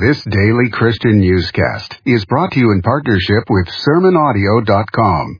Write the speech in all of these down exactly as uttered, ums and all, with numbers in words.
This daily Christian newscast is brought to you in partnership with sermon audio dot com.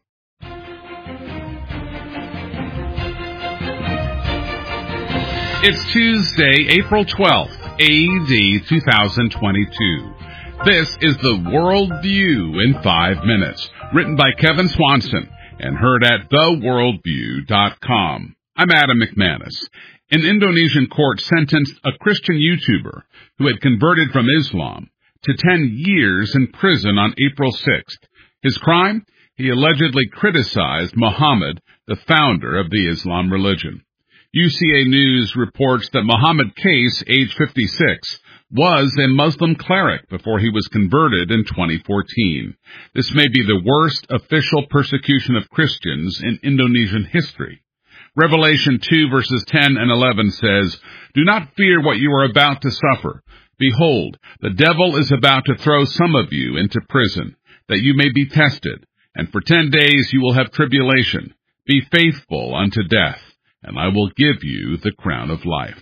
It's Tuesday, April twelfth, A D two thousand twenty-two. This is the World View in five minutes, written by Kevin Swanson and heard at the world view dot com. I'm Adam McManus. An Indonesian court sentenced a Christian YouTuber who had converted from Islam to ten years in prison on April sixth. His crime? He allegedly criticized Muhammad, the founder of the Islam religion. U C A News reports that Muhammad Case, age fifty-six, was a Muslim cleric before he was converted in twenty fourteen. This may be the worst official persecution of Christians in Indonesian history. Revelation two verses ten and eleven says, "Do not fear what you are about to suffer. Behold, the devil is about to throw some of you into prison, that you may be tested, and for ten days you will have tribulation. Be faithful unto death, and I will give you the crown of life."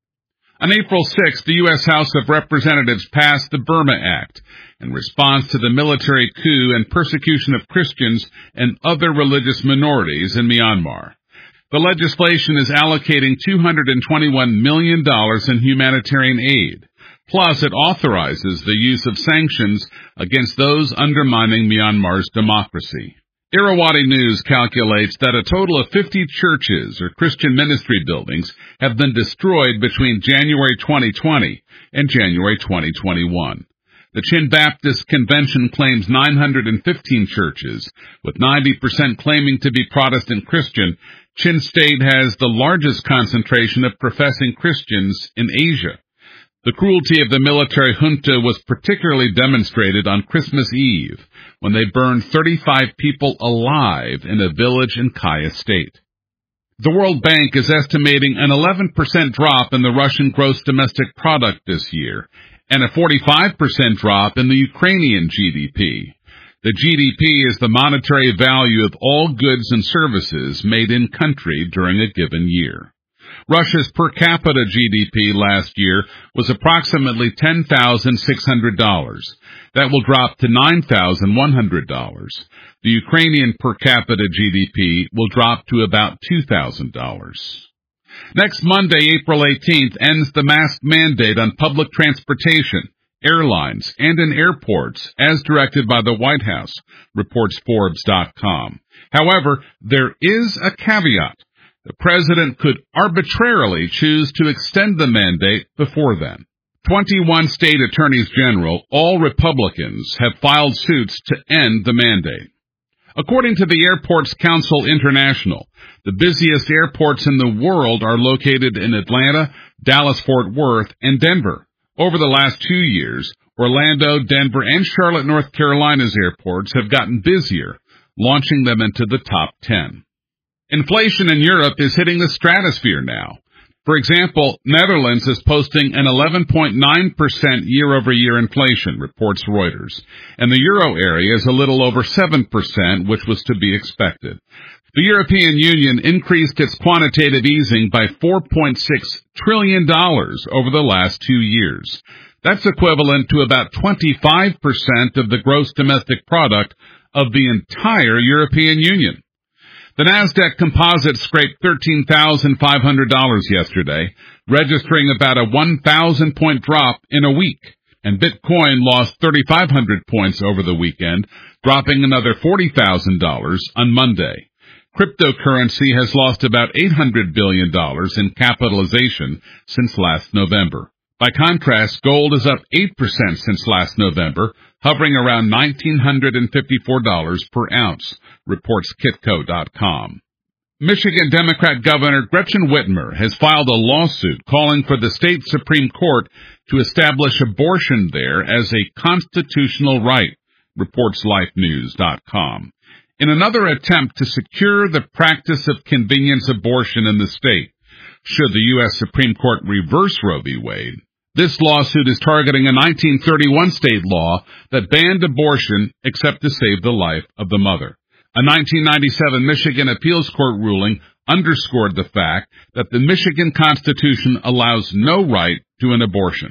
On April sixth, the U S House of Representatives passed the Burma Act in response to the military coup and persecution of Christians and other religious minorities in Myanmar. The legislation is allocating two hundred twenty-one million dollars in humanitarian aid. Plus, it authorizes the use of sanctions against those undermining Myanmar's democracy. Irrawaddy News calculates that a total of fifty churches or Christian ministry buildings have been destroyed between January twenty twenty and January twenty twenty-one. The Chin Baptist Convention claims nine hundred fifteen churches, with ninety percent claiming to be Protestant Christian. Chin State has the largest concentration of professing Christians in Asia. The cruelty of the military junta was particularly demonstrated on Christmas Eve, when they burned thirty-five people alive in a village in Kaya State. The World Bank is estimating an eleven percent drop in the Russian gross domestic product this year, and a forty-five percent drop in the Ukrainian G D P. The G D P is the monetary value of all goods and services made in country during a given year. Russia's per capita G D P last year was approximately ten thousand six hundred dollars. That will drop to nine thousand one hundred dollars. The Ukrainian per capita G D P will drop to about two thousand dollars. Next Monday, April eighteenth, ends the mask mandate on public transportation, airlines, and in airports, as directed by the White House, reports Forbes dot com. However, there is a caveat. The president could arbitrarily choose to extend the mandate before then. twenty-one state attorneys general, all Republicans, have filed suits to end the mandate. According to the Airports Council International, the busiest airports in the world are located in Atlanta, Dallas-Fort Worth, and Denver. Over the last two years, Orlando, Denver, and Charlotte, North Carolina's airports have gotten busier, launching them into the top ten. Inflation in Europe is hitting the stratosphere now. For example, Netherlands is posting an eleven point nine percent year-over-year inflation, reports Reuters, and the euro area is a little over seven percent, which was to be expected. The European Union increased its quantitative easing by four point six trillion dollars over the last two years. That's equivalent to about twenty-five percent of the gross domestic product of the entire European Union. The NASDAQ Composite scraped thirteen thousand five hundred dollars yesterday, registering about a one thousand point drop in a week, and Bitcoin lost thirty-five hundred points over the weekend, dropping another forty thousand dollars on Monday. Cryptocurrency has lost about eight hundred billion dollars in capitalization since last November. By contrast, gold is up eight percent since last November, hovering around one thousand nine hundred fifty-four dollars per ounce, reports Kitco dot com. Michigan Democrat Governor Gretchen Whitmer has filed a lawsuit calling for the state Supreme Court to establish abortion there as a constitutional right, reports Life News dot com. In another attempt to secure the practice of convenience abortion in the state, should the U S Supreme Court reverse Roe v. Wade, this lawsuit is targeting a nineteen thirty-one state law that banned abortion except to save the life of the mother. A nineteen ninety-seven Michigan appeals court ruling underscored the fact that the Michigan Constitution allows no right to an abortion.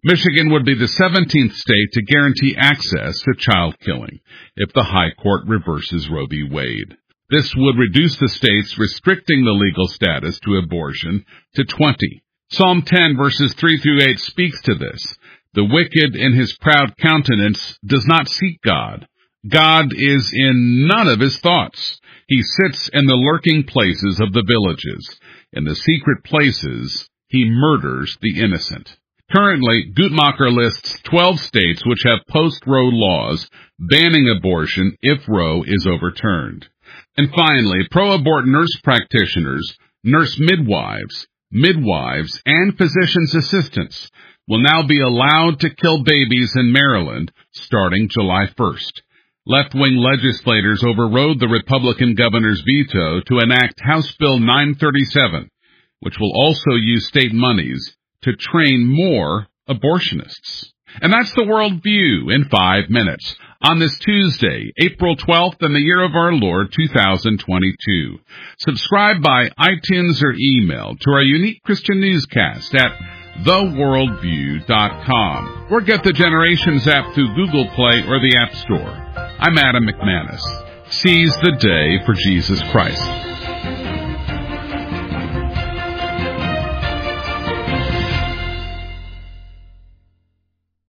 Michigan would be the seventeenth state to guarantee access to child killing if the High Court reverses Roe v. Wade. This would reduce the states restricting the legal status to abortion to twenty. Psalm ten, verses three through eight speaks to this. The wicked in his proud countenance does not seek God. God is in none of his thoughts. He sits in the lurking places of the villages. In the secret places, he murders the innocent. Currently, Guttmacher lists twelve states which have post-Roe laws banning abortion if Roe is overturned. And finally, pro-abort nurse practitioners, nurse midwives, midwives, and physician's assistants will now be allowed to kill babies in Maryland starting July first. Left-wing legislators overrode the Republican governor's veto to enact House Bill nine thirty-seven, which will also use state monies to train more abortionists. And that's the World View in five minutes on this Tuesday, April twelfth, in the year of our Lord, two thousand twenty-two. Subscribe by iTunes or email to our unique Christian newscast at the worldview dot com, or get the Generations app through Google Play or the App Store. I'm Adam McManus. Seize the day for Jesus Christ.